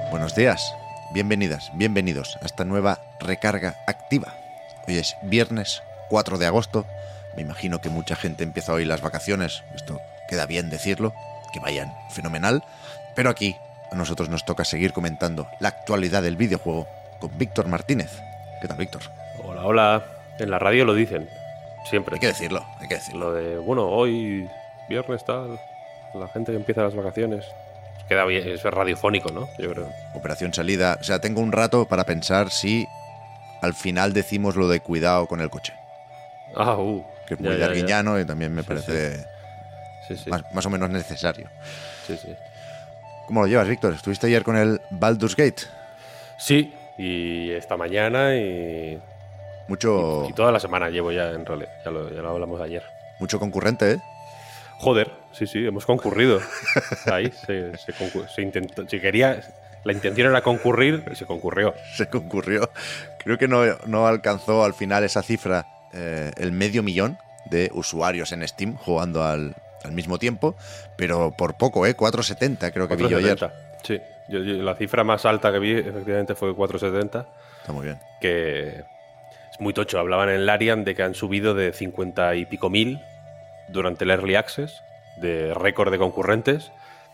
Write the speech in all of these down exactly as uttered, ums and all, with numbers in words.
Buenos días, bienvenidas, bienvenidos a esta nueva recarga activa. Hoy es viernes cuatro de agosto, me imagino que mucha gente empieza hoy las vacaciones, esto queda bien decirlo, que vayan fenomenal, pero aquí a nosotros nos toca seguir comentando la actualidad del videojuego con Víctor Martínez. ¿Qué tal, Víctor? Hola, hola. En la radio lo dicen, siempre. Hay que decirlo, hay que decirlo. Lo de, bueno, hoy viernes tal, la gente que empieza las vacaciones. Queda bien, es radiofónico, ¿no? Yo creo. Operación salida, o sea, tengo un rato para pensar si al final decimos lo de cuidado con el coche. Ah, uh. Que es muy darguiñano y también me sí, parece sí. Sí, sí. Más, más o menos necesario. Sí, sí. ¿Cómo lo llevas, Víctor? ¿Estuviste ayer con el Baldur's Gate? Sí, y esta mañana y... Mucho... Y, y toda la semana llevo ya, en realidad. Ya lo, ya lo hablamos ayer. Mucho concurrente, ¿eh? Joder, sí, sí, hemos concurrido. Ahí se, se, concur- se intentó. Si quería... La intención era concurrir, se concurrió. Se concurrió. Creo que no, no alcanzó al final esa cifra eh, el medio millón de usuarios en Steam jugando al, al mismo tiempo, pero por poco, ¿eh? cuatrocientos setenta creo que vi yo ayer. Sí, yo, yo, la cifra más alta que vi efectivamente fue cuatrocientos setenta. Está muy bien. Que es muy tocho. Hablaban en Larian de que han subido de cincuenta y pico mil durante el Early Access, de récord de concurrentes,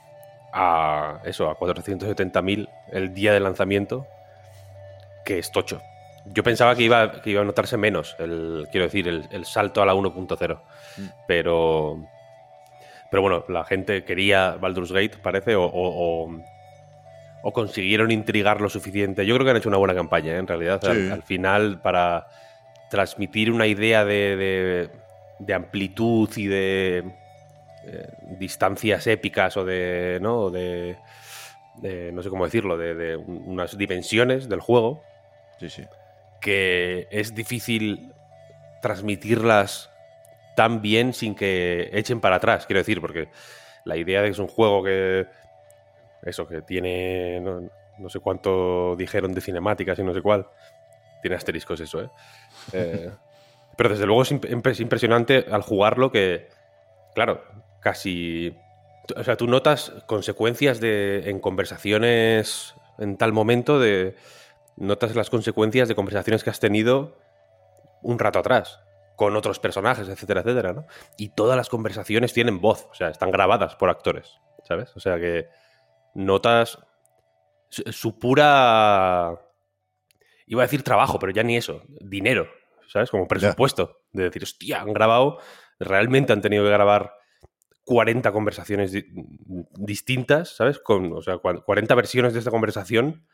a eso, a cuatrocientos setenta mil el día de lanzamiento, que es tocho. Yo pensaba que iba, que iba a notarse menos, el, quiero decir, el, el salto a la uno punto cero. Mm. Pero, pero bueno, la gente quería Baldur's Gate, parece, o, o, o, o consiguieron intrigar lo suficiente. Yo creo que han hecho una buena campaña, ¿eh? En realidad. Sí. Al, al final, para transmitir una idea de, de, de amplitud y de eh, distancias épicas o de, ¿no? de, de no sé cómo decirlo, de, de unas dimensiones del juego. Sí, sí. Que es difícil transmitirlas tan bien sin que echen para atrás, quiero decir, porque la idea de que es un juego que eso, que tiene no, no sé cuánto dijeron de cinemáticas y no sé cuál, tiene asteriscos eso, ¿eh? eh pero desde luego es, imp- es impresionante al jugarlo que, claro, casi... O sea, tú notas consecuencias de, en conversaciones en tal momento de... Notas las consecuencias de conversaciones que has tenido un rato atrás, con otros personajes, etcétera, etcétera, ¿no? Y todas las conversaciones tienen voz, o sea, están grabadas por actores, ¿sabes? O sea que notas su, su pura... Iba a decir trabajo, pero ya ni eso, dinero, ¿sabes? Como presupuesto, de decir, hostia, han grabado, realmente han tenido que grabar cuarenta conversaciones di- distintas, ¿sabes? Con, o sea, cuarenta versiones de esta conversación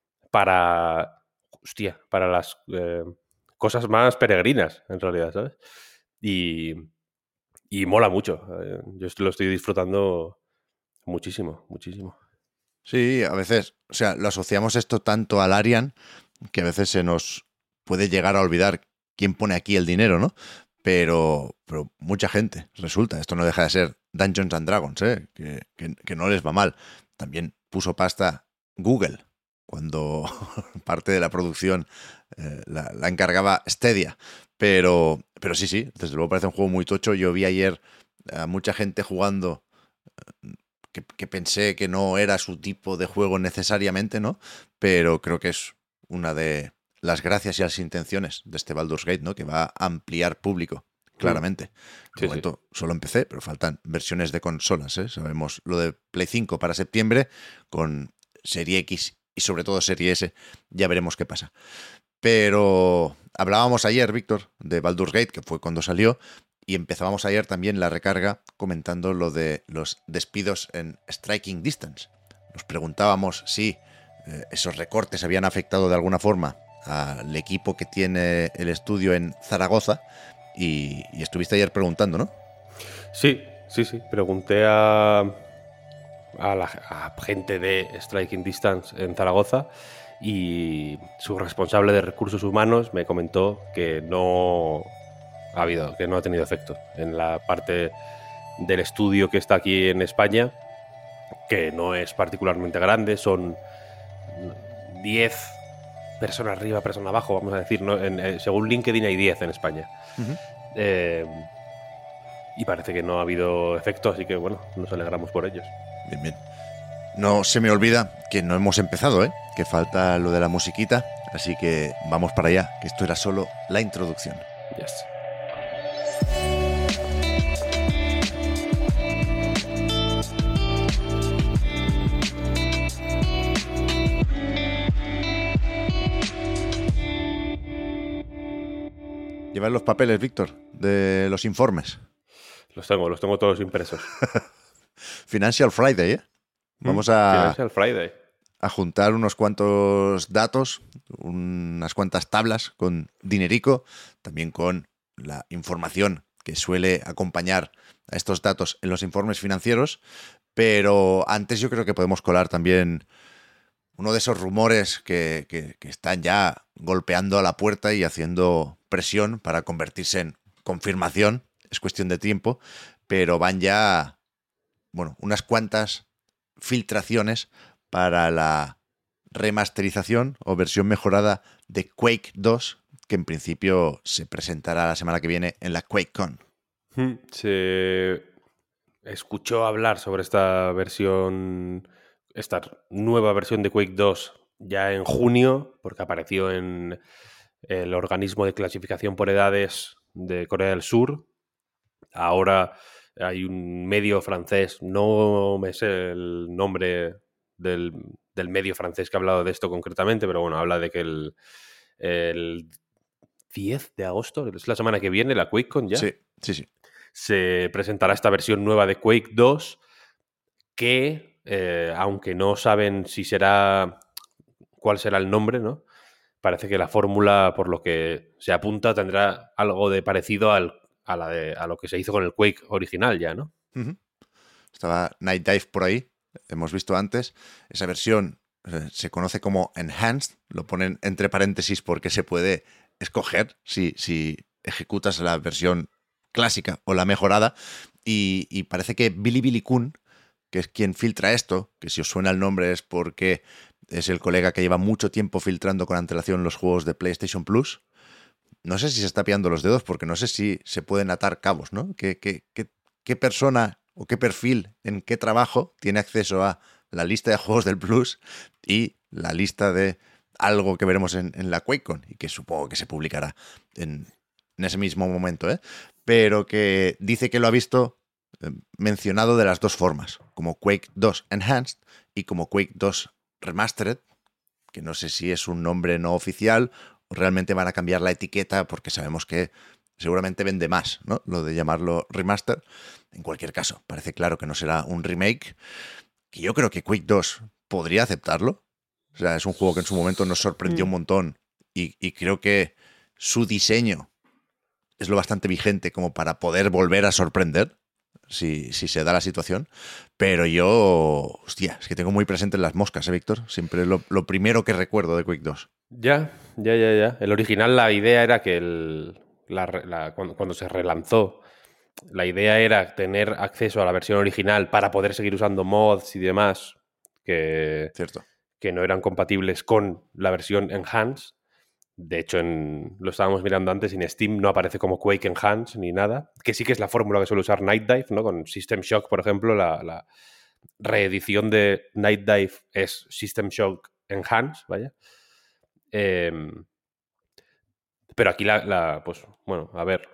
para, hostia, para las eh, cosas más peregrinas, en realidad, ¿sabes? Y, y mola mucho. Eh, yo lo estoy disfrutando muchísimo, muchísimo. Sí, a veces, o sea, lo asociamos esto tanto al Larian que a veces se nos puede llegar a olvidar quién pone aquí el dinero, ¿no? Pero, pero mucha gente, resulta, esto no deja de ser Dungeons and Dragons, ¿eh? que, que, que no les va mal. También puso pasta Google, cuando parte de la producción eh, la, la encargaba Stadia. Pero, pero sí, sí, desde luego parece un juego muy tocho. Yo vi ayer a mucha gente jugando eh, que, que pensé que no era su tipo de juego necesariamente, ¿no? Pero creo que es una de las gracias y las intenciones de este Baldur's Gate, ¿no? Que va a ampliar público, claramente. De sí, momento sí. solo empecé, pero faltan versiones de consolas, ¿eh? Sabemos lo de Play cinco para septiembre, con Serie X y sobre todo Serie S, ya veremos qué pasa. Pero hablábamos ayer, Víctor, de Baldur's Gate, que fue cuando salió, y empezábamos ayer también la recarga comentando lo de los despidos en Striking Distance. Nos preguntábamos si eh, esos recortes habían afectado de alguna forma al equipo que tiene el estudio en Zaragoza, y, y estuviste ayer preguntando, ¿no? Sí, sí, sí. Pregunté a, a la a gente de Striking Distance en Zaragoza y su responsable de recursos humanos me comentó que no ha habido, que no ha tenido efecto en la parte del estudio que está aquí en España, que no es particularmente grande, son diez personas arriba, personas abajo, vamos a decir, ¿no? En, eh, según LinkedIn hay diez en España. Uh-huh. Eh, y parece que no ha habido efecto, así que bueno, nos alegramos por ellos. Bien, bien. No se me olvida que no hemos empezado, ¿eh? Que falta lo de la musiquita, así que vamos para allá, que esto era solo la introducción. Yes. ¿Llevas los papeles, Víctor, de los informes? Los tengo, los tengo todos impresos. Financial Friday, ¿eh? Vamos a, Financial Friday. a juntar unos cuantos datos, unas cuantas tablas con dinerico, también con la información que suele acompañar a estos datos en los informes financieros, pero antes yo creo que podemos colar también uno de esos rumores que, que, que están ya golpeando a la puerta y haciendo presión para convertirse en confirmación. Es cuestión de tiempo, pero van ya, bueno, unas cuantas filtraciones para la remasterización o versión mejorada de Quake dos, que en principio se presentará la semana que viene en la QuakeCon. Se escuchó hablar sobre esta versión, esta nueva versión de Quake dos ya en junio, porque apareció en el organismo de clasificación por edades de Corea del Sur. Ahora hay un medio francés, no me sé el nombre del, del medio francés que ha hablado de esto concretamente, pero bueno, habla de que el, el diez de agosto, es la semana que viene, la QuakeCon ya. Sí, sí, sí. Se presentará esta versión nueva de Quake dos que, eh, aunque no saben si será, cuál será el nombre, ¿no? Parece que la fórmula, por lo que se apunta, tendrá algo de parecido al, a, la de, a lo que se hizo con el Quake original ya, ¿no? Uh-huh. Estaba Night Dive por ahí, hemos visto antes. Esa versión eh, se conoce como Enhanced, lo ponen entre paréntesis porque se puede escoger si, si ejecutas la versión clásica o la mejorada. Y, y parece que Bilibili Kun, que es quien filtra esto, que si os suena el nombre es porque es el colega que lleva mucho tiempo filtrando con antelación los juegos de PlayStation Plus. No sé si se está pillando los dedos porque no sé si se pueden atar cabos, ¿no? ¿Qué, qué, qué, qué persona o qué perfil, en qué trabajo tiene acceso a la lista de juegos del Plus y la lista de algo que veremos en, en la QuakeCon y que supongo que se publicará en, en ese mismo momento, ¿eh? Pero que dice que lo ha visto eh, mencionado de las dos formas, como Quake dos Enhanced y como Quake dos Remastered, que no sé si es un nombre no oficial o realmente van a cambiar la etiqueta porque sabemos que seguramente vende más, ¿no? Lo de llamarlo remaster. En cualquier caso, parece claro que no será un remake, que yo creo que Quake dos podría aceptarlo. O sea, es un juego que en su momento nos sorprendió un montón y, y creo que su diseño es lo bastante vigente como para poder volver a sorprender si, si se da la situación. Pero yo, hostia, es que tengo muy presentes las moscas, ¿eh, Víctor? Siempre es lo, lo primero que recuerdo de Quake dos. Ya, ya, ya, ya. El original, la idea era que el, la, la, cuando, cuando se relanzó, la idea era tener acceso a la versión original para poder seguir usando mods y demás que, Cierto. que no eran compatibles con la versión Enhanced. De hecho, en, lo estábamos mirando antes, en Steam no aparece como Quake Enhanced ni nada, que sí que es la fórmula que suele usar Night Dive, ¿no? Con System Shock, por ejemplo, la, la reedición de Night Dive es System Shock Enhanced, vaya. Eh, pero aquí la, la, pues, bueno, a ver...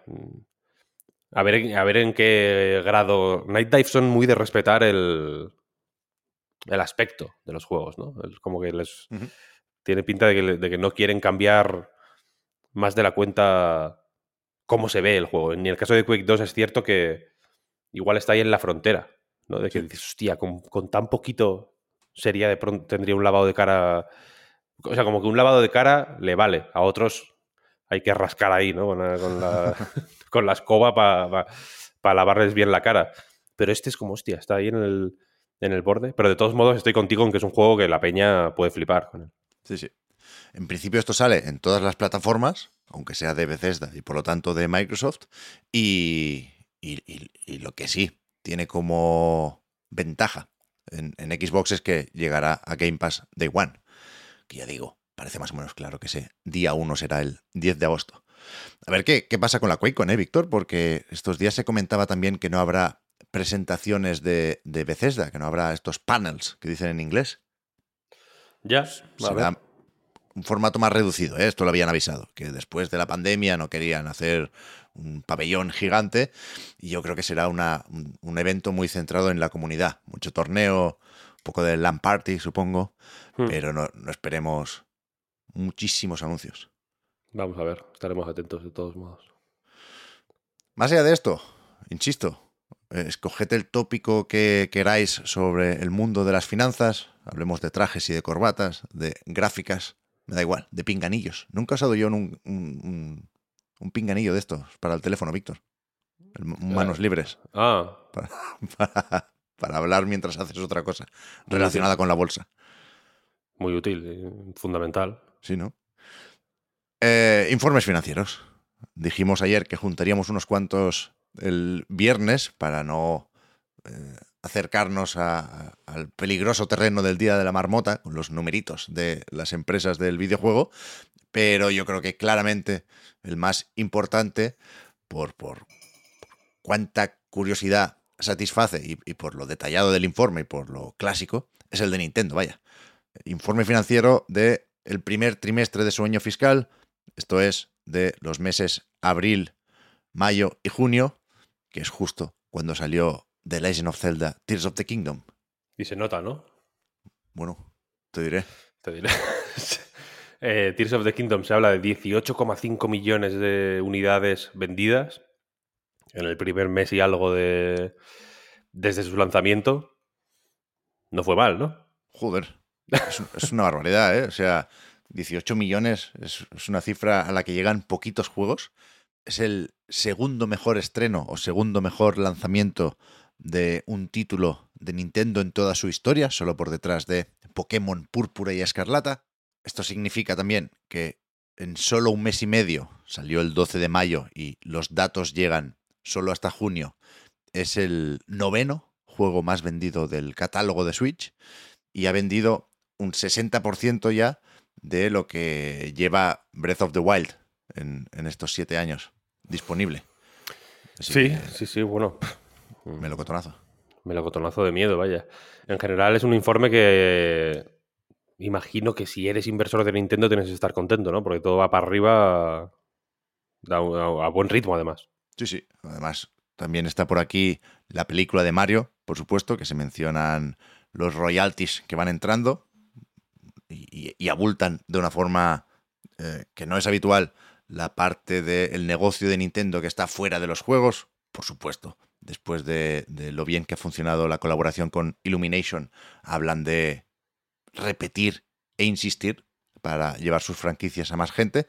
A ver, a ver en qué grado... Night Dive son muy de respetar el, el aspecto de los juegos, ¿no? Es como que les... Uh-huh. Tiene pinta de que, de que no quieren cambiar más de la cuenta cómo se ve el juego. En el caso de Quake dos es cierto que igual está ahí en la frontera, ¿no? De que sí. Dices, hostia, con, con tan poquito sería de pronto... Tendría un lavado de cara... O sea, como que un lavado de cara le vale. A otros hay que rascar ahí, ¿no? Con la, con la, con la escoba para pa, pa lavarles bien la cara. Pero este es como, hostia, está ahí en el, en el borde. Pero de todos modos estoy contigo en que es un juego que la peña puede flipar con él. Sí, sí. En principio esto sale en todas las plataformas, aunque sea de Bethesda y por lo tanto de Microsoft. Y, y, y, y lo que sí tiene como ventaja en, en Xbox es que llegará a Game Pass Day One. Que ya digo, parece más o menos claro que ese día uno será el diez de agosto. A ver qué, qué pasa con la QuakeCon, ¿eh, Víctor? Porque estos días se comentaba también que no habrá presentaciones de, de Bethesda, que no habrá estos panels que dicen en inglés. Ya, a Será ver. un formato más reducido, ¿eh? Esto lo habían avisado, que después de la pandemia no querían hacer un pabellón gigante y yo creo que será una, un, un evento muy centrado en la comunidad. Mucho torneo, un poco de LAN party, supongo, Hmm. pero no, no esperemos muchísimos anuncios. Vamos a ver, estaremos atentos de todos modos. Más allá de esto, insisto, eh, escoged el tópico que queráis sobre el mundo de las finanzas. Hablemos de trajes y de corbatas, de gráficas, me da igual, de pinganillos. Nunca he usado yo un, un, un, un pinganillo de estos para el teléfono, Víctor. El, manos Eh, libres. ah, Para, para, para hablar mientras haces otra cosa muy relacionada útil. con la bolsa. Muy útil, eh, fundamental. Sí, ¿no? Eh, informes financieros. Dijimos ayer que juntaríamos unos cuantos el viernes para no eh, acercarnos a- a- al peligroso terreno del Día de la Marmota con los numeritos de las empresas del videojuego, pero yo creo que claramente el más importante por, por cuánta curiosidad satisface y, y por lo detallado del informe y por lo clásico es el de Nintendo, vaya. Informe financiero de el primer trimestre de su año fiscal, esto es de los meses abril, mayo y junio, que es justo cuando salió The Legend of Zelda Tears of the Kingdom. Y se nota, ¿no? Bueno, te diré. Te diré. eh, Tears of the Kingdom se habla de dieciocho coma cinco millones de unidades vendidas en el primer mes y algo de desde su lanzamiento. No fue mal, ¿no? Joder, es, es una barbaridad, ¿eh? O sea, dieciocho millones es, es una cifra a la que llegan poquitos juegos. Es el segundo mejor estreno o segundo mejor lanzamiento de un título de Nintendo en toda su historia, solo por detrás de Pokémon Púrpura y Escarlata. Esto significa también que en solo un mes y medio, salió el doce de mayo y los datos llegan solo hasta junio, es el noveno juego más vendido del catálogo de Switch y ha vendido un sesenta por ciento ya de lo que lleva Breath of the Wild en, en estos siete años disponible. Así Sí, que sí, sí, bueno. melocotonazo. Melocotonazo de miedo, vaya. En general es un informe que imagino que si eres inversor de Nintendo tienes que estar contento, ¿no? Porque todo va para arriba a, a- a buen ritmo, además. Sí, sí. Además, también está por aquí la película de Mario, por supuesto, que se mencionan los royalties que van entrando y, y- y abultan de una forma eh, que no es habitual la parte del negocio de Nintendo que está fuera de los juegos, por supuesto. Después de, de lo bien que ha funcionado la colaboración con Illumination, hablan de repetir e insistir para llevar sus franquicias a más gente,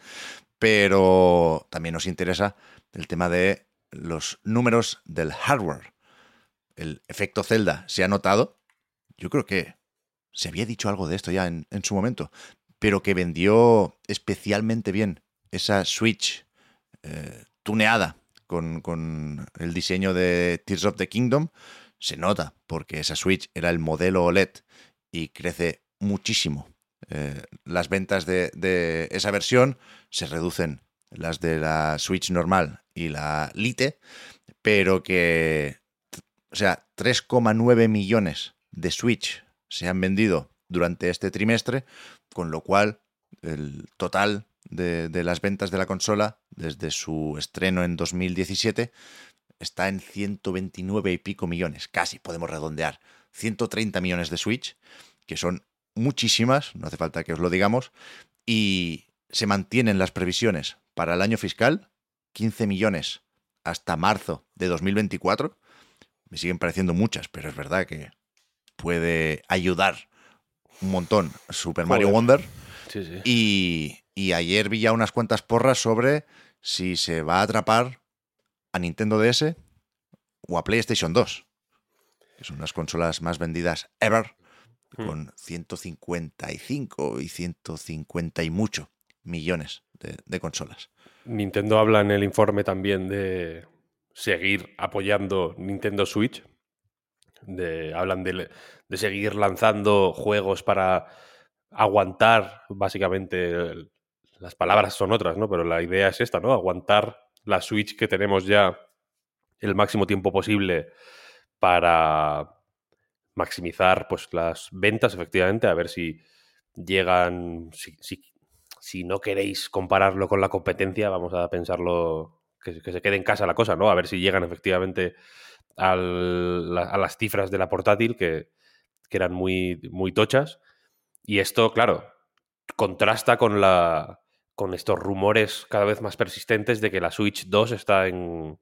pero también nos interesa el tema de los números del hardware. El efecto Zelda se ha notado. Yo creo que se había dicho algo de esto ya en, en su momento, pero que vendió especialmente bien esa Switch eh, tuneada con, con el diseño de Tears of the Kingdom. Se nota, porque esa Switch era el modelo O L E D y crece muchísimo. Eh, las ventas de, de esa versión se reducen las de la Switch normal y la Lite, pero que, o sea, tres coma nueve millones de Switch se han vendido durante este trimestre, con lo cual el total de, de las ventas de la consola desde su estreno en dos mil diecisiete está en ciento veintinueve y pico millones, casi podemos redondear, ciento treinta millones de Switch, que son muchísimas, no hace falta que os lo digamos, y se mantienen las previsiones para el año fiscal, quince millones hasta marzo de dos mil veinticuatro. Me siguen pareciendo muchas, pero es verdad que puede ayudar un montón Super Mario Joder. Wonder. Sí, sí. Y, y ayer vi ya unas cuantas porras sobre si se va a atrapar a Nintendo D S o a PlayStation dos, que son las consolas más vendidas ever, Hmm. con ciento cincuenta y cinco y ciento cincuenta y mucho millones de, de consolas. Nintendo habla en el informe también de seguir apoyando Nintendo Switch. De, hablan de, de seguir lanzando juegos para aguantar, básicamente, el- las palabras son otras, ¿no? Pero la idea es esta, ¿no? Aguantar la Switch que tenemos ya el máximo tiempo posible para maximizar pues, las ventas, efectivamente, a ver si llegan, si, si, si no queréis compararlo con la competencia, vamos a pensarlo, que, que se quede en casa la cosa, ¿no? A ver si llegan efectivamente al, la, a las cifras de la portátil, que, que eran muy, muy tochas. Y esto, claro, contrasta con la con estos rumores cada vez más persistentes de que la Switch dos está en,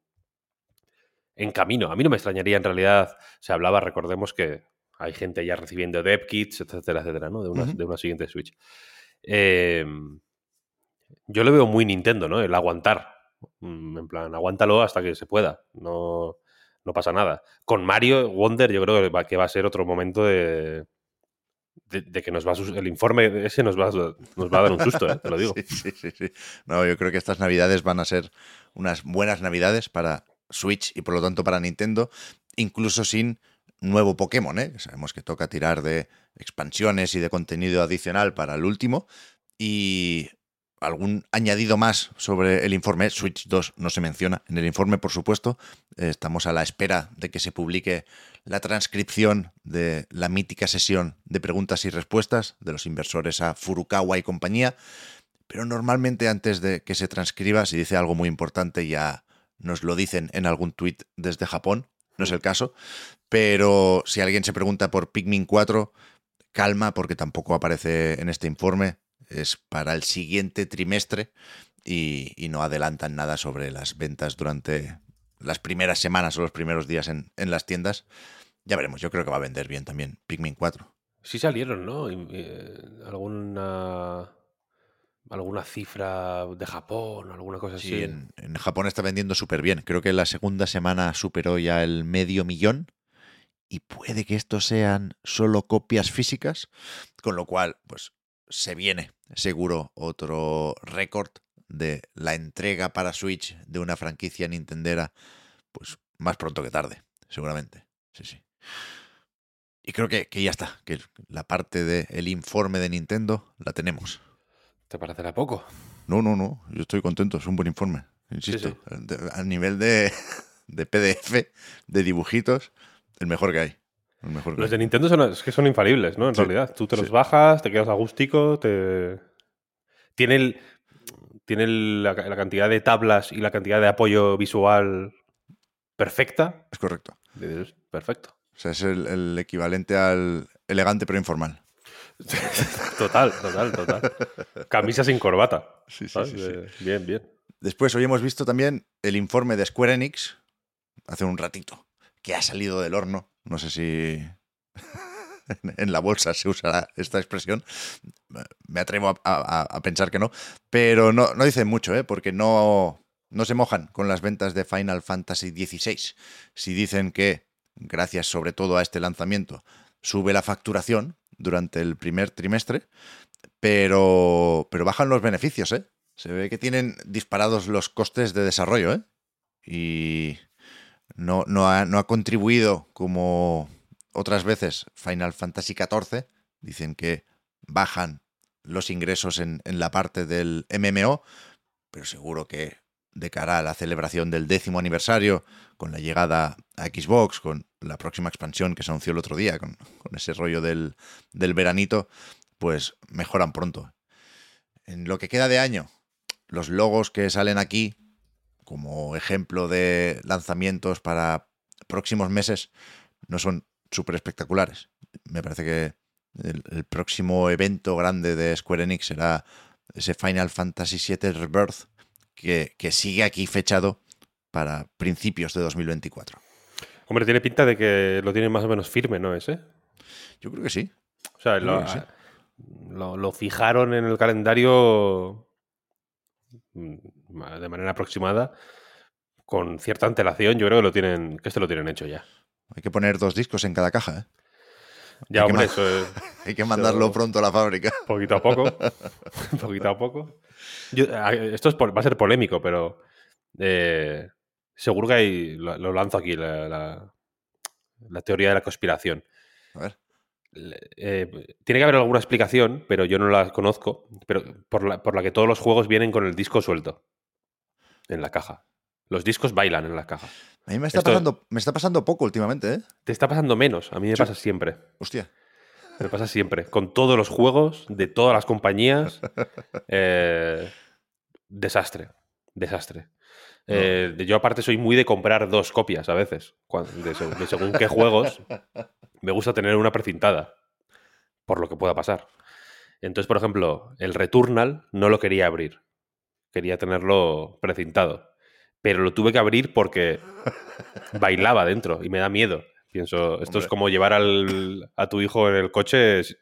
en camino. A mí no me extrañaría, en realidad, se hablaba, recordemos que hay gente ya recibiendo dev kits, etcétera, etcétera, ¿no? De una, Ujú. de una siguiente Switch. Eh, yo lo veo muy Nintendo, ¿no? El aguantar. Mm, En plan, aguántalo hasta que se pueda. No, no pasa nada. Con Mario Wonder yo creo que va, que va a ser otro momento de, de, de que nos va a, sus- el informe ese nos va, a- nos va a dar un susto, ¿eh? Te lo digo. Sí, sí, sí, sí. No, yo creo que estas navidades van a ser unas buenas navidades para Switch y por lo tanto para Nintendo, incluso sin nuevo Pokémon, ¿eh? Sabemos que toca tirar de expansiones y de contenido adicional para el último. Y algún añadido más sobre el informe. Switch dos no se menciona en el informe, por supuesto. Eh, Estamos a la espera de que se publique la transcripción de la mítica sesión de preguntas y respuestas de los inversores a Furukawa y compañía. Pero normalmente antes de que se transcriba, si dice algo muy importante, ya nos lo dicen en algún tuit desde Japón. No es el caso. Pero si alguien se pregunta por Pikmin cuatro, calma, porque tampoco aparece en este informe. Es para el siguiente trimestre y, y no adelantan nada sobre las ventas durante las primeras semanas o los primeros días en, en las tiendas. Ya veremos, yo creo que va a vender bien también Pikmin cuatro. Sí salieron, ¿no? Y, eh, alguna alguna cifra de Japón, alguna cosa Sí, así. en, en Japón está vendiendo súper bien. Creo que la segunda semana superó ya el medio millón y puede que estos sean solo copias físicas, con lo cual, pues se viene seguro otro récord de la entrega para Switch de una franquicia nintendera, pues más pronto que tarde, seguramente. Sí, sí. Y creo que, que ya está, que la parte del informe de Nintendo la tenemos. ¿Te parecerá poco? No, no, no, yo estoy contento, es un buen informe, Sí, sí. insisto. De- A nivel de, de P D F, de dibujitos, el mejor que hay. El mejor que Los hay. de Nintendo son, es que son infalibles, ¿no? En Sí, realidad. Tú te sí. los bajas, te quedas a gustico, te... Tiene, el, tiene el- la, la cantidad de tablas y la cantidad de apoyo visual perfecta. Es correcto. Es perfecto. O sea, es el, el equivalente al elegante pero informal. Total, total, total. Camisa sin corbata. Sí, sí, ¿Sabes? sí, sí. De- bien, bien. Después hoy hemos visto también el informe de Square Enix, hace un ratito, que ha salido del horno. No sé si en la bolsa se usará esta expresión. Me atrevo a, a- a pensar que no. Pero no, no dicen mucho, ¿eh? Porque no, no se mojan con las ventas de Final Fantasy dieciséis. Si dicen que, gracias sobre todo a este lanzamiento, sube la facturación durante el primer trimestre, pero, pero bajan los beneficios, ¿eh? Se ve que tienen disparados los costes de desarrollo, ¿eh? Y no, no ha, no ha contribuido como otras veces Final Fantasy catorce. Dicen que bajan los ingresos en, en la parte del M M O, pero seguro que de cara a la celebración del décimo aniversario, con la llegada a Xbox, con la próxima expansión que se anunció el otro día, con, con ese rollo del, del veranito, pues mejoran pronto. En lo que queda de año, los logos que salen aquí como ejemplo de lanzamientos para próximos meses no son súper espectaculares. Me parece que el, el próximo evento grande de Square Enix será ese Final Fantasy siete Rebirth, que, que sigue aquí fechado para principios de dos mil veinticuatro. Hombre, tiene pinta de que lo tienen más o menos firme, ¿no? Ese. Yo creo que sí. O sea, Yo creo lo, que sí. lo, lo fijaron en el calendario mm, de manera aproximada, con cierta antelación. Yo creo que lo tienen, que este lo tienen hecho ya. Hay que poner dos discos en cada caja, ¿eh? Hay Ya, que, hombre, ma- eso es hay que mandarlo eso, pronto a la fábrica. poquito a poco. Poquito a poco. Yo- a- esto es por- va a ser polémico, pero eh, seguro que hay. Lo, lo lanzo aquí, la, la- la teoría de la conspiración. A ver. Le- eh, tiene que haber alguna explicación, pero yo no la conozco, pero por la, por la que todos los juegos vienen con el disco suelto en la caja. Los discos bailan en la caja. A mí me está, Esto pasando, me está pasando poco últimamente, ¿eh? te está pasando menos. A mí me Sí. pasa siempre. Hostia. Me pasa siempre. Con todos los juegos, de todas las compañías. eh, desastre. Desastre. No. Eh, yo aparte soy muy de comprar dos copias a veces. cuan- De, seg- de según qué juegos, me gusta tener una precintada. Por lo que pueda pasar. Entonces, por ejemplo, el Returnal no lo quería abrir. Quería tenerlo precintado. Pero lo tuve que abrir porque bailaba dentro y me da miedo. Pienso, esto es Hombre. como llevar al, a tu hijo en el coche s-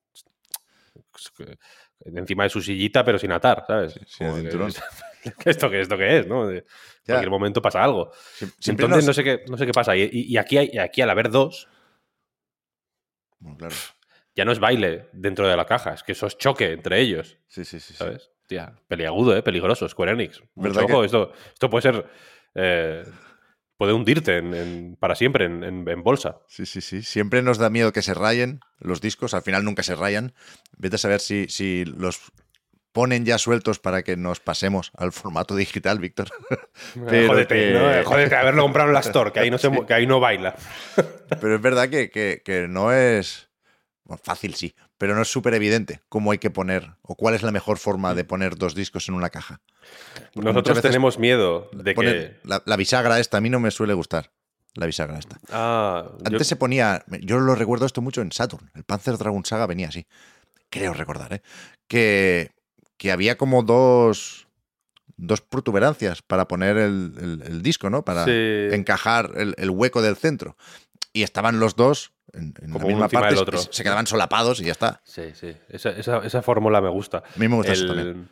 s- encima de su sillita, pero sin atar, ¿sabes? sin el Como que- cinturón. ¿Esto qué, esto qué es? ¿No? En Ya. cualquier momento pasa algo. Sie- Siempre Entonces nos... no sé qué, no sé qué pasa. Y, y- y aquí, hay- y aquí al haber dos, Bueno, claro. ya no es baile dentro de la caja, es que eso es choque entre ellos. Sí, sí, sí. sí. ¿Sabes? Tía, peliagudo, ¿eh? Peligroso, Square Enix. Mucho ¿Verdad que- ojo, esto, esto puede ser... eh, puede hundirte en- en- para siempre en, en- en bolsa. Sí, sí, sí. Siempre nos da miedo que se rayen los discos. Al final nunca se rayan. Vete a saber si, si los ponen ya sueltos para que nos pasemos al formato digital, Víctor. Pero Jódete, que- ¿no? Eh, Jódete, haberlo comprado en la Store, que ahí no, se, mu- que ahí no baila. Pero es verdad que, que- que no es... bueno, fácil sí, pero no es súper evidente cómo hay que poner o cuál es la mejor forma de poner dos discos en una caja. Porque muchas Nosotros veces tenemos miedo de ponen- que... La, la bisagra esta, a mí no me suele gustar. La bisagra esta. Ah, yo- Antes se ponía, yo lo recuerdo esto mucho en Saturn, el Panzer Dragoon Saga venía así, creo recordar, ¿eh? que, que había como dos, dos protuberancias para poner el, el- el disco, ¿no? Para Sí. encajar el, el hueco del centro. Y estaban los dos en, en la Como uno misma encima parte, del otro. se- se quedaban solapados y ya está. Sí, sí. Esa, esa- esa fórmula me gusta. A mí me gusta eso El- también.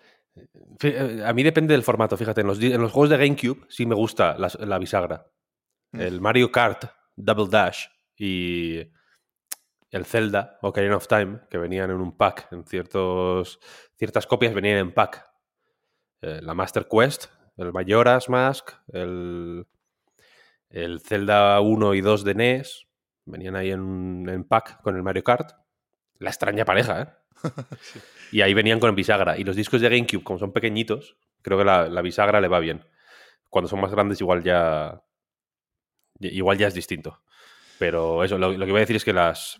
Fí- eh, A mí depende del formato, fíjate. En los, di- en los juegos de GameCube sí me gusta la, la bisagra. Mm. El Mario Kart, Double Dash y el Zelda, Ocarina of Time, que venían en un pack, en ciertos, ciertas copias venían en pack. Eh, la Master Quest, el Majora's Mask, el, el Zelda uno y dos de N E S, venían ahí en, en pack con el Mario Kart. La extraña pareja, ¿eh? Y ahí venían con bisagra. Y los discos de GameCube, como son pequeñitos, creo que la, la bisagra le va bien. Cuando son más grandes, igual ya. Igual ya es distinto. Pero eso, lo, lo que voy a decir es que las.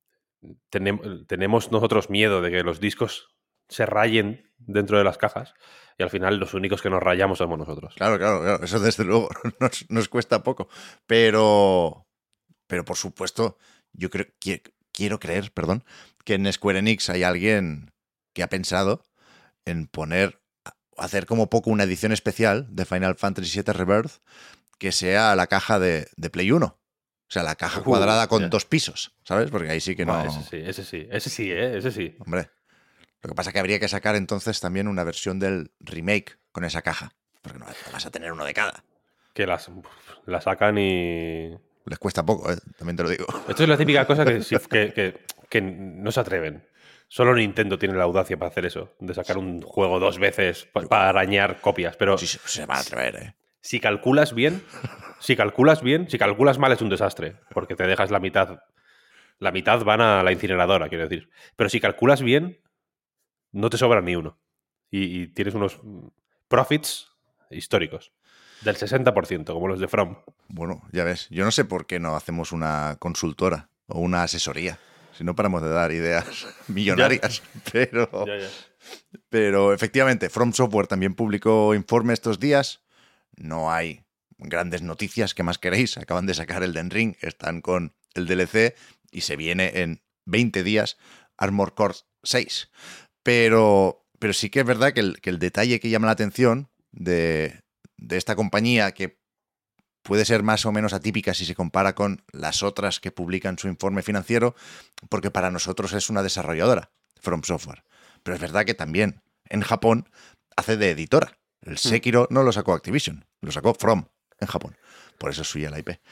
Tenem, tenemos nosotros miedo de que los discos se rayen dentro de las cajas. Y al final, los únicos que nos rayamos somos nosotros. Claro, claro, claro, eso desde luego nos, nos cuesta poco. Pero, pero por supuesto, yo creo, qui- quiero creer, perdón, que en Square Enix hay alguien que ha pensado en poner, hacer como poco una edición especial de Final Fantasy siete Rebirth que sea la caja de, de Play uno. O sea, la caja Uh, cuadrada con ya. dos pisos, ¿sabes? Porque ahí sí que no... Buah, ese sí, ese sí, ese sí, ¿eh? Ese sí. Hombre, lo que pasa es que habría que sacar entonces también una versión del remake con esa caja. Porque no no vas a tener uno de cada. Que las, la sacan y. Les cuesta poco, ¿eh? También te lo digo. Esto es la típica cosa que, si- que, que- que no se atreven. Solo Nintendo tiene la audacia para hacer eso, de sacar un juego dos veces pa- para arañar copias. Pero Sí, se- se van a atrever, ¿eh? si calculas bien, si calculas bien, si calculas mal es un desastre, porque te dejas la mitad. La mitad van a la incineradora, quiero decir. Pero si calculas bien, no te sobra ni uno. Y, y tienes unos profits históricos. Del sesenta por ciento, como los de From. Bueno, ya ves. Yo no sé por qué no hacemos una consultora o una asesoría. Si no paramos de dar ideas millonarias. Pero, Ya, ya. pero efectivamente, From Software también publicó informe estos días. No hay grandes noticias. ¿Qué más queréis? Acaban de sacar el Den Ring. Están con el D L C y se viene en veinte días Armored Core seis. Pero, pero sí que es verdad que el, que el detalle que llama la atención de, de esta compañía, que puede ser más o menos atípica si se compara con las otras que publican su informe financiero, porque para nosotros es una desarrolladora, From Software. Pero es verdad que también en Japón hace de editora. El Sekiro no lo sacó Activision, lo sacó From en Japón. Por eso es suya la I P.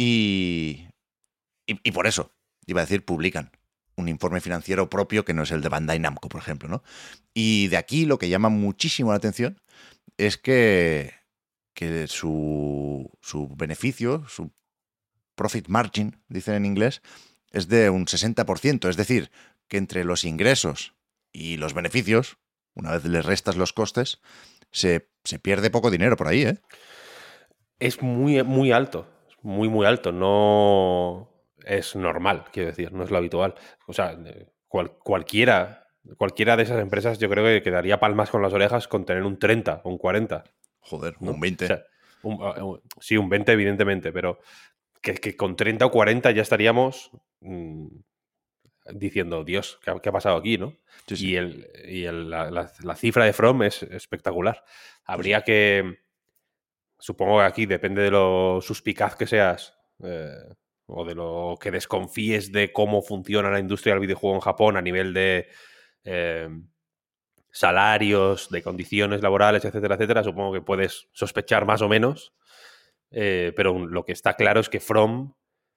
Y, y, y por eso, iba a decir, publican un informe financiero propio que no es el de Bandai Namco, por ejemplo, ¿no? Y de aquí lo que llama muchísimo la atención es que, que su, su beneficio, su profit margin, dicen en inglés, es de un sesenta por ciento. Es decir, que entre los ingresos y los beneficios, una vez le restas los costes, se, se pierde poco dinero por ahí, ¿eh? Es muy, muy alto. Muy, muy alto. No es normal, quiero decir, no es lo habitual. O sea, cual, cualquiera, cualquiera de esas empresas yo creo que quedaría palmas con las orejas con tener un treinta o un cuarenta. Joder, ¿no? un veinte. O sea, un, un, sí, un veinte, evidentemente, pero que, que con treinta o cuarenta ya estaríamos mmm, diciendo, Dios, ¿qué ha, ¿qué ha pasado aquí? ¿no? Sí, sí. Y, el, y el, la, la, la cifra de From es espectacular. Habría sí. que... Supongo que aquí depende de lo suspicaz que seas eh, o de lo que desconfíes de cómo funciona la industria del videojuego en Japón a nivel de eh, salarios, de condiciones laborales, etcétera, etcétera. Supongo que puedes sospechar más o menos, eh, pero lo que está claro es que From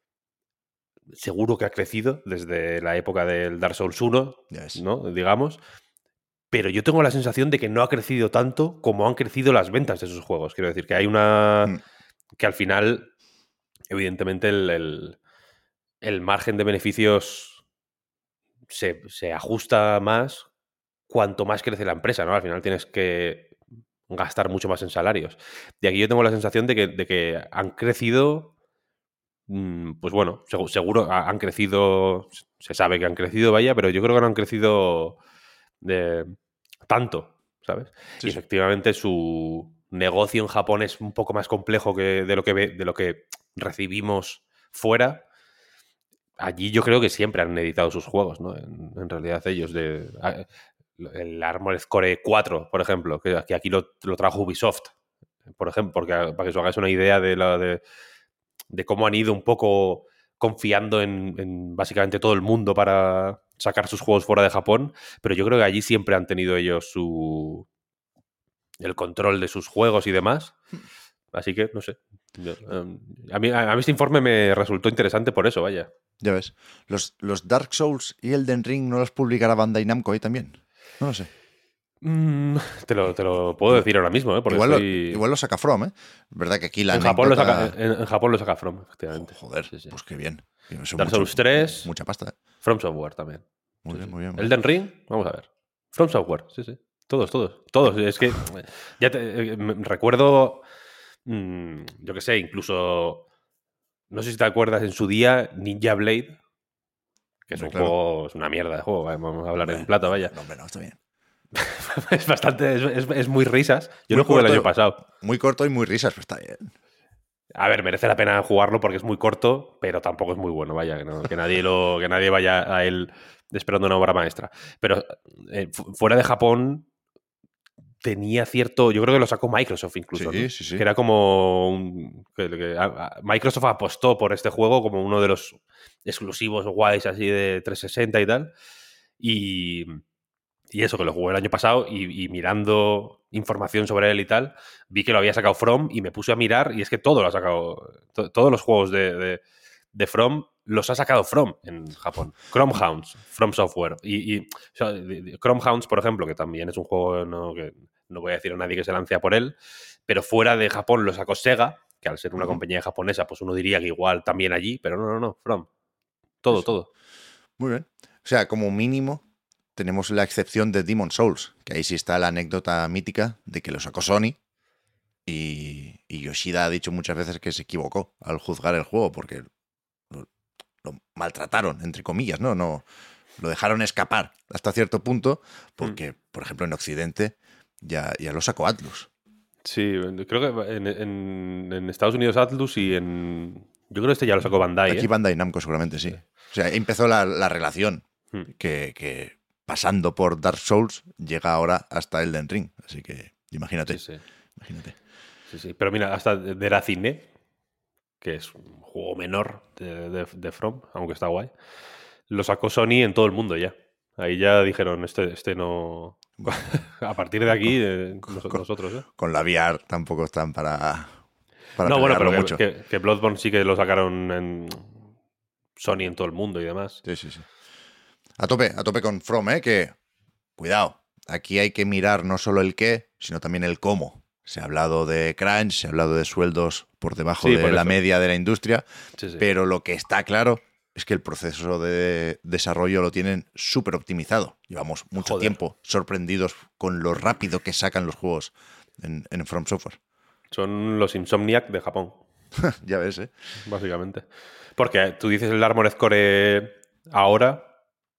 seguro que ha crecido desde la época del Dark Souls uno, yes. ¿no? Digamos. Pero yo tengo la sensación de que no ha crecido tanto como han crecido las ventas de esos juegos. Quiero decir, que hay una... Mm. que al final, evidentemente, el, el, el margen de beneficios se, se ajusta más cuanto más crece la empresa, ¿no? Al final tienes que gastar mucho más en salarios. Y aquí yo tengo la sensación de que, de que han crecido... Pues bueno, seguro, seguro han crecido... Se sabe que han crecido, vaya, pero yo creo que no han crecido... De, tanto, ¿sabes? Sí, y efectivamente sí. Su negocio en Japón es un poco más complejo que de lo que, de lo que recibimos fuera. Allí yo creo que siempre han editado sus juegos, ¿no? En, en realidad ellos, de el Armored Core cuatro, por ejemplo, que, que aquí lo, lo trajo Ubisoft, por ejemplo, porque para que os hagáis una idea de, la, de, de cómo han ido un poco confiando en, en básicamente todo el mundo para sacar sus juegos fuera de Japón, pero yo creo que allí siempre han tenido ellos su el control de sus juegos y demás. Así que, no sé. A mí, a mí este informe me resultó interesante por eso, vaya. Ya ves. ¿Los, los Dark Souls y Elden Ring no los publicará Bandai Namco ahí también? No lo sé. Mm, te, lo, te lo puedo igual, decir ahora mismo, ¿eh? Porque igual, estoy... lo, igual lo saca From, ¿eh? ¿Verdad que aquí la en anécdota... Japón lo saca, en, en Japón lo saca From, efectivamente. Joder, sí, sí. Pues qué bien. Eso Dark mucho, Souls tres... Mucha pasta, ¿eh? From Software también. Muy sí, bien, sí. muy bien. Elden Ring, vamos a ver. From Software, sí, sí. Todos, todos. Todos. Es que ya te, eh, recuerdo, mmm, yo qué sé, incluso... No sé si te acuerdas en su día, Ninja Blade, que es un claro. juego, es una mierda de juego, vamos a hablar hombre, en plata, vaya. No, hombre, no, está bien. es bastante, es, es, es muy risas. Yo muy lo jugué corto, el año pasado. Muy corto y muy risas, pero está bien. A ver, merece la pena jugarlo porque es muy corto, pero tampoco es muy bueno, vaya, que, no, que, nadie, lo, que nadie vaya a él esperando una obra maestra. Pero eh, fuera de Japón tenía cierto... Yo creo que lo sacó Microsoft incluso, sí, ¿no? sí, sí. Que era como... Un, que, que, a, a, Microsoft apostó por este juego como uno de los exclusivos guays así de trescientos sesenta y tal. Y, y eso, que lo jugué el año pasado y, y mirando información sobre él y tal, vi que lo había sacado From y me puse a mirar y es que todo lo ha sacado... To, todos los juegos de, de, de From los ha sacado From en Japón. Chrome Hounds, From Software. Y, y o sea, Chrome Hounds, por ejemplo, que también es un juego no, que no voy a decir a nadie que se lance a por él, pero fuera de Japón lo sacó Sega, que al ser una uh-huh. compañía japonesa, pues uno diría que igual también allí, pero no, no, no, From. Todo, Eso. todo. Muy bien. O sea, como mínimo tenemos la excepción de Demon's Souls, que ahí sí está la anécdota mítica de que lo sacó Sony y, y Yoshida ha dicho muchas veces que se equivocó al juzgar el juego porque lo, lo maltrataron, entre comillas, ¿no? No lo dejaron escapar hasta cierto punto porque, mm. por ejemplo, en Occidente ya, ya lo sacó Atlus. Sí, creo que en, en, en Estados Unidos Atlus y en... Yo creo que este ya lo sacó Bandai. Aquí ¿eh? Bandai Namco seguramente sí. O sea, empezó la, la relación mm. que, que pasando por Dark Souls llega ahora hasta Elden Ring. Así que imagínate. Sí, sí. Imagínate. Sí, sí. Pero mira, hasta Deracine, que es un juego menor de, de, de From, aunque está guay, lo sacó Sony en todo el mundo ya. Ahí ya dijeron, este, este no... A partir de aquí, eh, con, nosotros, ¿eh? Con la V R tampoco están para... para no, bueno, pero que, mucho. Que, que Bloodborne sí que lo sacaron en Sony en todo el mundo y demás. Sí, sí, sí. A tope, a tope con From, ¿eh? Que, cuidado, aquí hay que mirar no solo el qué, sino también el cómo. Se ha hablado de crunch, se ha hablado de sueldos por debajo sí, de por la media de la industria, sí, sí. Pero lo que está claro es que el proceso de desarrollo lo tienen súper optimizado. Llevamos mucho Joder. tiempo sorprendidos con lo rápido que sacan los juegos en, en From Software. Son los Insomniac de Japón. Ya ves, ¿eh? Básicamente. Porque tú dices el Armored Core ahora,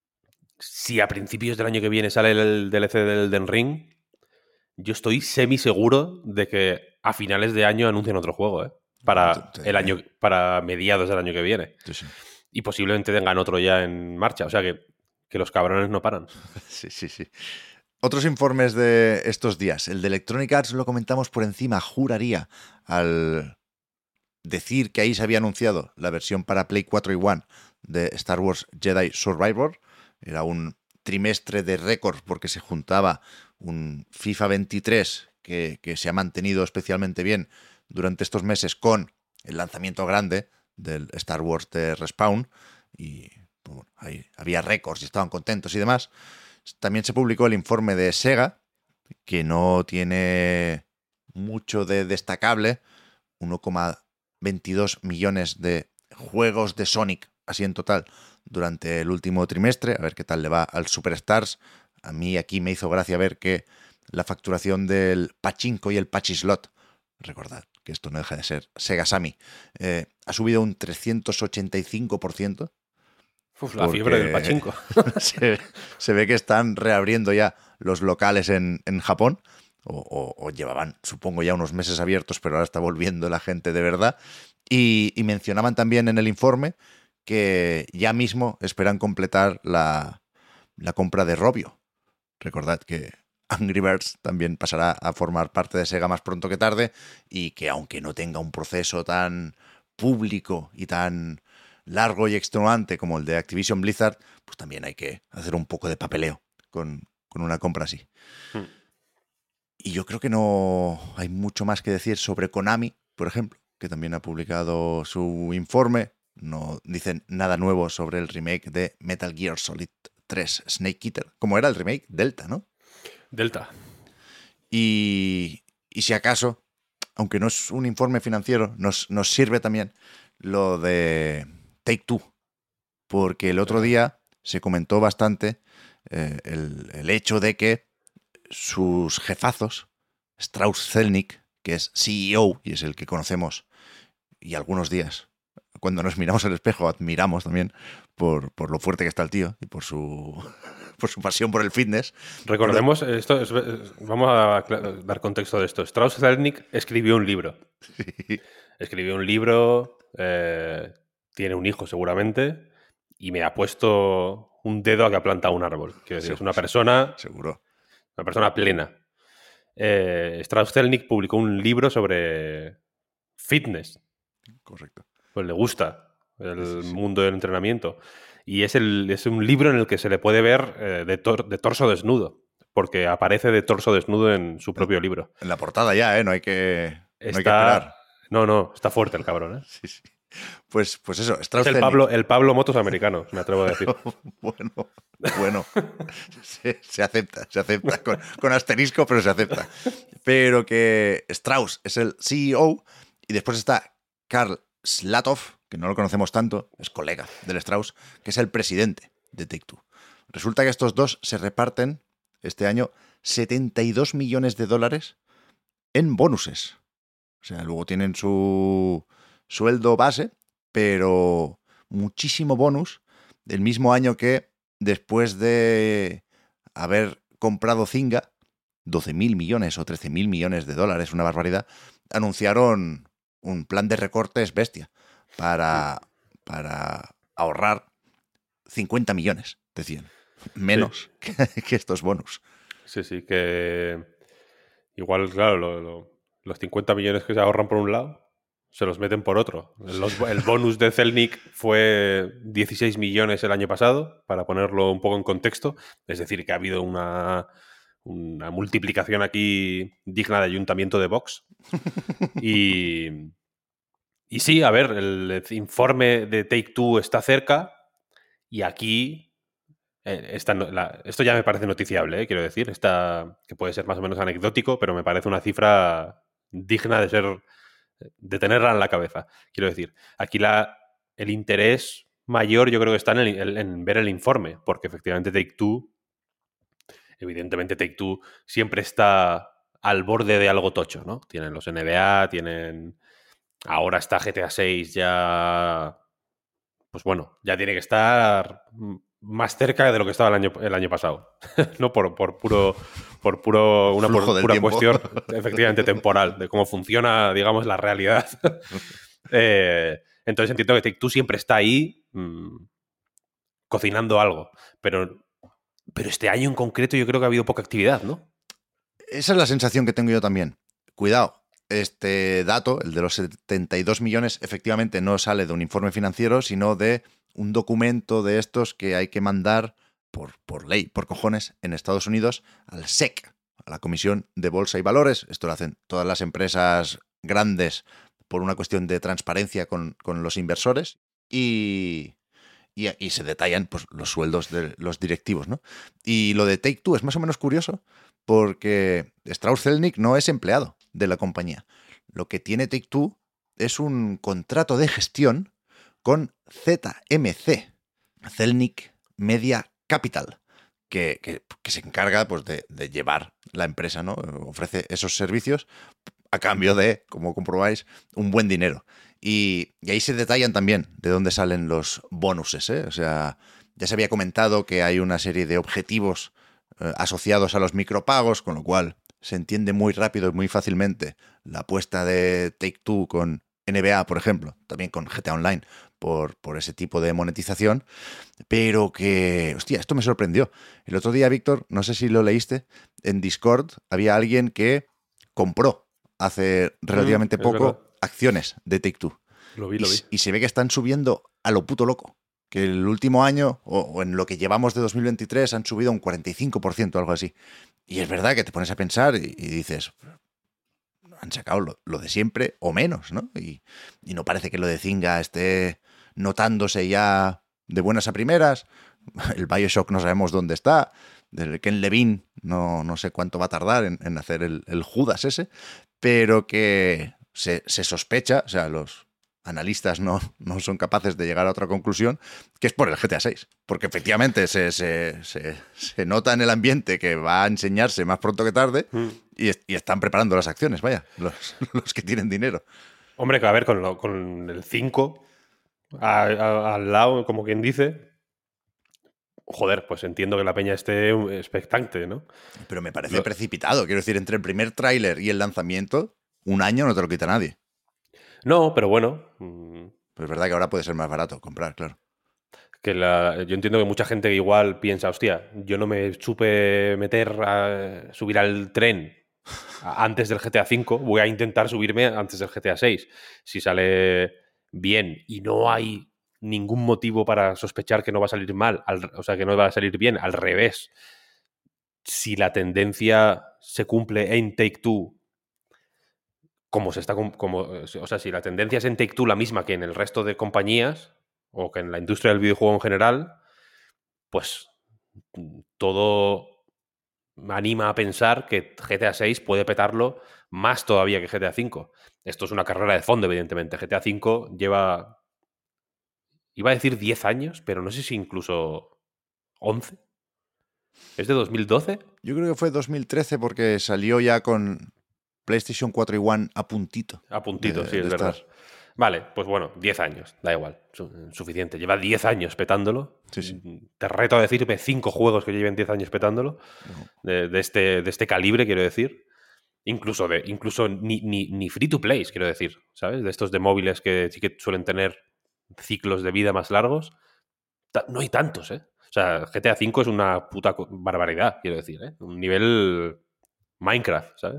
si a principios del año que viene sale el D L C del Elden Ring, yo estoy semi seguro de que a finales de año anuncian otro juego, ¿eh? Para, Te- te el diré. año, para mediados del año que viene. Sí, sí. Y posiblemente tengan otro ya en marcha. O sea que, que los cabrones no paran. Sí, sí, sí. Otros informes de estos días. El de Electronic Arts lo comentamos por encima, juraría, al decir que ahí se había anunciado la versión para Play cuatro y One de Star Wars Jedi Survivor. Era un trimestre de récord porque se juntaba un FIFA veintitrés que, que se ha mantenido especialmente bien durante estos meses con el lanzamiento grande del Star Wars de Respawn y pues, bueno, ahí había récords y estaban contentos y demás. También se publicó el informe de Sega, que no tiene mucho de destacable, uno coma veintidós millones de juegos de Sonic, así en total, durante el último trimestre, a ver qué tal le va al Superstars. A mí aquí me hizo gracia ver que la facturación del Pachinko y el Pachislot, recordad que esto no deja de ser Sega Sammy, eh, ha subido un trescientos ochenta y cinco por ciento. Uf, la fiebre del Porque pachinko. se, se ve que están reabriendo ya los locales en, en Japón, o, o- o llevaban, supongo, ya unos meses abiertos, pero ahora está volviendo la gente de verdad. Y, y mencionaban también en el informe que ya mismo esperan completar la, la compra de Robio. Recordad que Angry Birds también pasará a formar parte de Sega más pronto que tarde y que aunque no tenga un proceso tan público y tan largo y extenuante como el de Activision Blizzard, pues también hay que hacer un poco de papeleo con, con una compra así. Hmm. Y yo creo que no hay mucho más que decir sobre Konami, por ejemplo, que también ha publicado su informe. No dicen nada nuevo sobre el remake de Metal Gear Solid tres Snake Eater. Como era el remake, Delta, ¿no? Delta. Y, y si acaso, aunque no es un informe financiero, nos, nos sirve también lo de Take Two, porque el otro día se comentó bastante eh, el, el hecho de que sus jefazos, Strauss Zelnick, que es C E O y es el que conocemos, y algunos días, cuando nos miramos al espejo, admiramos también por, por lo fuerte que está el tío y por su, por su pasión por el fitness. Recordemos, esto es- es- vamos a cla- dar contexto de esto. Strauss Zelnick escribió un libro. Escribió un libro, eh, tiene un hijo seguramente, y me ha puesto un dedo a que ha plantado un árbol. Quiero decir, es una persona, Seguro. una persona plena. Eh, Strauss Zelnick publicó un libro sobre fitness. Correcto. Pues le gusta el Sí, sí. mundo del entrenamiento. Y es, el, es un libro en el que se le puede ver eh, de, tor- de torso desnudo, porque aparece de torso desnudo en su propio libro. En la portada ya, ¿eh? No hay que, no hay que Está... esperar. No, no, está fuerte el cabrón, ¿eh? Sí, sí. Pues, pues eso, Es Strauss el Zelnick. Pablo, el Pablo Motos americano, me atrevo a decir. Bueno, bueno. Se, se acepta, se acepta. Con, con asterisco, pero se acepta. Pero que Strauss es el C E O y después está Karl Slatov, que no lo conocemos tanto, es colega del Strauss, que es el presidente de Take-Two. Resulta que estos dos se reparten este año setenta y dos millones de dólares en bonuses. O sea, luego tienen su sueldo base, pero muchísimo bonus del mismo año que después de haber comprado Zynga, doce mil millones o trece mil millones de dólares, una barbaridad, anunciaron un plan de recortes bestia para, para ahorrar cincuenta millones, decían. Sí, Menos que, que estos bonus. sí, sí, que igual, claro, lo- lo- los cincuenta millones que se ahorran por un lado se los meten por otro. Los- el bonus de Zelnick fue dieciséis millones el año pasado, para ponerlo un poco en contexto. Es decir, que ha habido una, una multiplicación aquí digna de ayuntamiento de Vox. Y, y sí, a ver, el informe de Take-Two está cerca y aquí eh, esta no- la- esto ya me parece noticiable, eh, quiero decir, esta, que puede ser más o menos anecdótico, pero me parece una cifra digna de ser, de tenerla en la cabeza. Quiero decir, aquí la, el interés mayor yo creo que está en, el- en ver el informe, porque efectivamente Take-Two, evidentemente Take-Two siempre está al borde de algo tocho, ¿no? Tienen los N B A, tienen... Ahora está G T A seis ya... Pues bueno, ya tiene que estar más cerca de lo que estaba el año, el año pasado. No por, por puro... Por puro una por, pura tiempo. Cuestión efectivamente temporal, de cómo funciona, digamos, la realidad. eh, entonces entiendo que Take-Two siempre está ahí mmm, cocinando algo. Pero, pero este año en concreto yo creo que ha habido poca actividad, ¿no? Esa es la sensación que tengo yo también. Cuidado, este dato, el de los setenta y dos millones, efectivamente no sale de un informe financiero, sino de un documento de estos que hay que mandar por, por ley, por cojones, en Estados Unidos, al S E C, a la Comisión de Bolsa y Valores. Esto lo hacen todas las empresas grandes por una cuestión de transparencia con, con los inversores y, y, y se detallan pues, los sueldos de los directivos, ¿no? Y lo de Take-Two es más o menos curioso porque Strauss-Zelnick no es empleado de la compañía. Lo que tiene Take-Two es un contrato de gestión con Z M C, Zelnick Media Capital, que, que, que se encarga pues, de, de llevar la empresa, ¿no? Ofrece esos servicios a cambio de, como comprobáis, un buen dinero. Y, y ahí se detallan también de dónde salen los bonuses, ¿eh? O sea, ya se había comentado que hay una serie de objetivos eh, asociados a los micropagos, con lo cual se entiende muy rápido y muy fácilmente la apuesta de Take-Two con N B A, por ejemplo, también con G T A Online, por, por ese tipo de monetización, pero que, hostia, esto me sorprendió. El otro día, Víctor, no sé si lo leíste, en Discord había alguien que compró hace relativamente mm, poco verdad. acciones de Take-Two. Lo vi, lo vi. Y, y se ve que están subiendo a lo puto loco. Que el último año, o, o en lo que llevamos de dos mil veintitrés, han subido un cuarenta y cinco por ciento, algo así. Y es verdad que te pones a pensar y, y dices, han sacado lo, lo de siempre o menos, ¿no? Y, y no parece que lo de Zynga esté notándose ya de buenas a primeras. El BioShock no sabemos dónde está. Del Ken Levine no, no sé cuánto va a tardar en, en hacer el, el Judas ese, pero que se, se sospecha, o sea, los analistas no, no son capaces de llegar a otra conclusión, que es por el G T A seis. Porque efectivamente se, se, se, se nota en el ambiente que va a enseñarse más pronto que tarde mm. y, y están preparando las acciones, vaya, los, los que tienen dinero. Hombre, que a ver, con, lo, con el cinco a, a, al lado, como quien dice, joder, pues entiendo que la peña esté expectante, ¿no? Pero me parece lo... precipitado. Quiero decir, entre el primer tráiler y el lanzamiento, un año no te lo quita nadie. No, pero bueno. Pues es verdad que ahora puede ser más barato comprar, claro. Que la, yo entiendo que mucha gente igual piensa, hostia, yo no me supe meter a subir al tren antes del G T A cinco, voy a intentar subirme antes del G T A seis. Si sale bien y no hay ningún motivo para sospechar que no va a salir mal, al, o sea, que no va a salir bien, al revés. Si la tendencia se cumple en Take-Two, como se está, como, o sea, si la tendencia es en Take-Two la misma que en el resto de compañías o que en la industria del videojuego en general, pues todo me anima a pensar que G T A seis puede petarlo más todavía que G T A cinco. Esto es una carrera de fondo, evidentemente. G T A cinco lleva, iba a decir diez años, pero no sé si incluso once. ¿Es de dos mil doce? Yo creo que fue dos mil trece porque salió ya con PlayStation cuatro y One a puntito. A puntito, de, sí, es verdad. Estar. Vale, pues bueno, diez años, da igual, suficiente. Lleva diez años petándolo. Sí, sí. Te reto a decirme cinco juegos que lleven diez años petándolo, no. de, de, este, de este calibre, quiero decir. Incluso, de, incluso ni, ni, ni free to play, quiero decir, ¿sabes? De estos de móviles que sí que suelen tener ciclos de vida más largos. No hay tantos, ¿eh? O sea, G T A cinco es una puta barbaridad, quiero decir, ¿eh? Un nivel Minecraft, ¿sabes?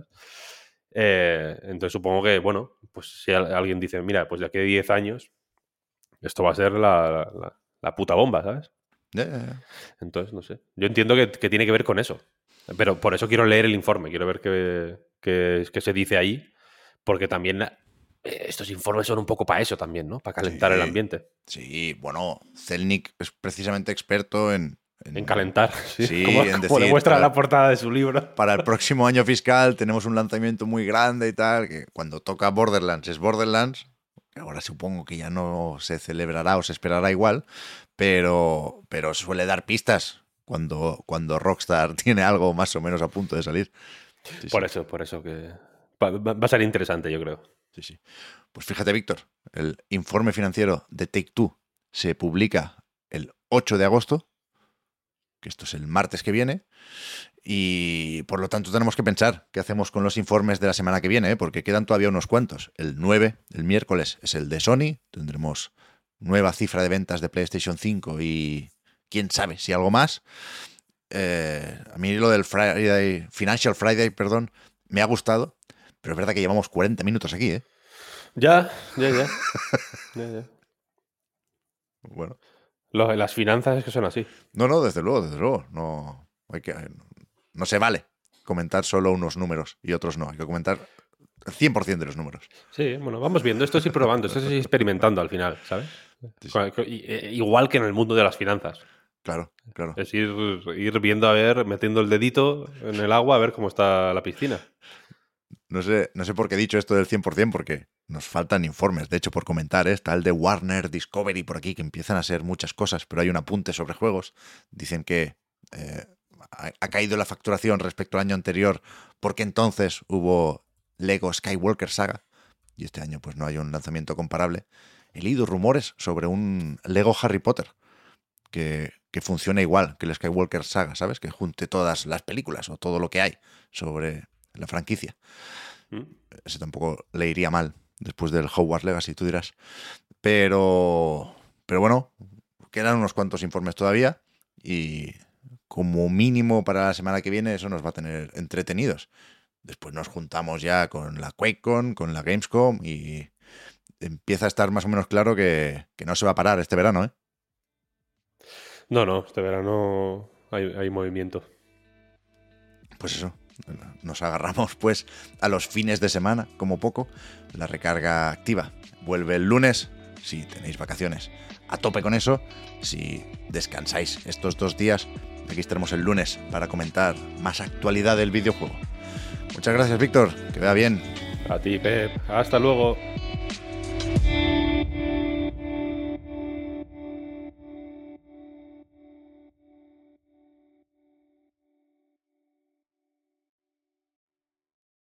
Eh, entonces supongo que, bueno, pues si alguien dice, mira, pues de aquí a diez años esto va a ser la, la, la puta bomba, ¿sabes? Yeah, yeah, yeah. Entonces, no sé. Yo entiendo que, que tiene que ver con eso. Pero por eso quiero leer el informe, quiero ver qué, qué, qué se dice ahí, porque también eh, estos informes son un poco para eso también, ¿no? Para calentar sí, el ambiente. Sí, bueno, Zelnick es precisamente experto en... En, en calentar, sí. sí como, en como decir, demuestra para, la portada de su libro. Para el próximo año fiscal tenemos un lanzamiento muy grande y tal, que cuando toca Borderlands es Borderlands, que ahora supongo que ya no se celebrará o se esperará igual, pero, pero suele dar pistas cuando, cuando Rockstar tiene algo más o menos a punto de salir. Sí, Por sí. eso, por eso que va, va- va a ser interesante, yo creo. Sí, sí. Pues fíjate, Víctor, el informe financiero de Take-Two se publica el ocho de agosto, que esto es el martes que viene, y por lo tanto tenemos que pensar qué hacemos con los informes de la semana que viene, ¿eh? Porque quedan todavía unos cuantos. El nueve, el miércoles, es el de Sony, tendremos nueva cifra de ventas de PlayStation cinco y quién sabe si algo más. Eh, a mí lo del Friday, Financial Friday, perdón, me ha gustado, pero es verdad que llevamos cuarenta minutos aquí, ¿eh? Ya, ya, ya. ya, ya. Bueno. Lo- las finanzas es que son así. No, no, desde luego, desde luego. No, hay que, no se vale comentar solo unos números y otros no. Hay que comentar el cien por ciento de los números. Sí, bueno, vamos viendo. Esto es ir probando, esto es ir experimentando al final, ¿sabes? Sí, sí. Con- con- i- eh, Igual que en el mundo de las finanzas. Claro, claro. Es ir, ir viendo a ver, metiendo el dedito en el agua a ver cómo está la piscina. No sé, no sé por qué he dicho esto del cien por ciento, porque nos faltan informes. De hecho, por comentar, ¿eh? Está el de Warner, Discovery por aquí, que empiezan a ser muchas cosas, pero hay un apunte sobre juegos. Dicen que eh, ha, ha caído la facturación respecto al año anterior, porque entonces hubo Lego Skywalker Saga, y este año pues no hay un lanzamiento comparable. He leído rumores sobre un Lego Harry Potter, que, que funciona igual que el Skywalker Saga, ¿sabes? Que junte todas las películas o todo lo que hay sobre la franquicia. ¿Mm? Ese tampoco le iría mal después del Hogwarts Legacy, tú dirás. Pero, pero bueno, quedan unos cuantos informes todavía y como mínimo para la semana que viene eso nos va a tener entretenidos. Después nos juntamos ya con la QuakeCon, con la Gamescom y empieza a estar más o menos claro que, que no se va a parar este verano, ¿eh? No, no, este verano hay, hay movimiento. Pues eso, nos agarramos pues a los fines de semana, como poco. La recarga activa vuelve el lunes, si tenéis vacaciones. A tope con eso, si descansáis estos dos días, aquí estaremos el lunes para comentar más actualidad del videojuego. Muchas gracias, Víctor, que vea bien. A ti, Pep. Hasta luego.